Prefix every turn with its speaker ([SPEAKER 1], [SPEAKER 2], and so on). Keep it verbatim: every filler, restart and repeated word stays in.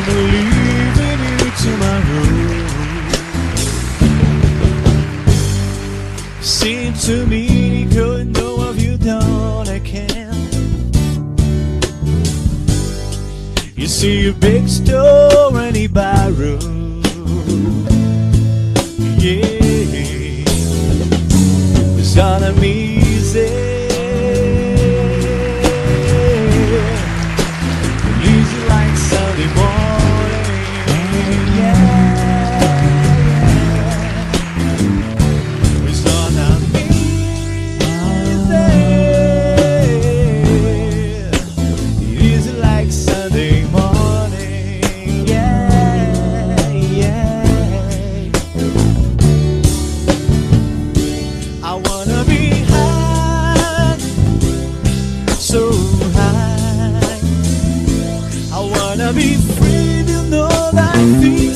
[SPEAKER 1] leaving you tomorrow. Seems to me you couldn't know if you don't, I can. You see a big store and he borrowed. Yeah, it's all I'm easy. Easy like Sunday morning. Yeah, it's all I'm easy. Easy like Sunday morning. Yeah, yeah. I wanna be high, so high. I wanna be free to know that I feel.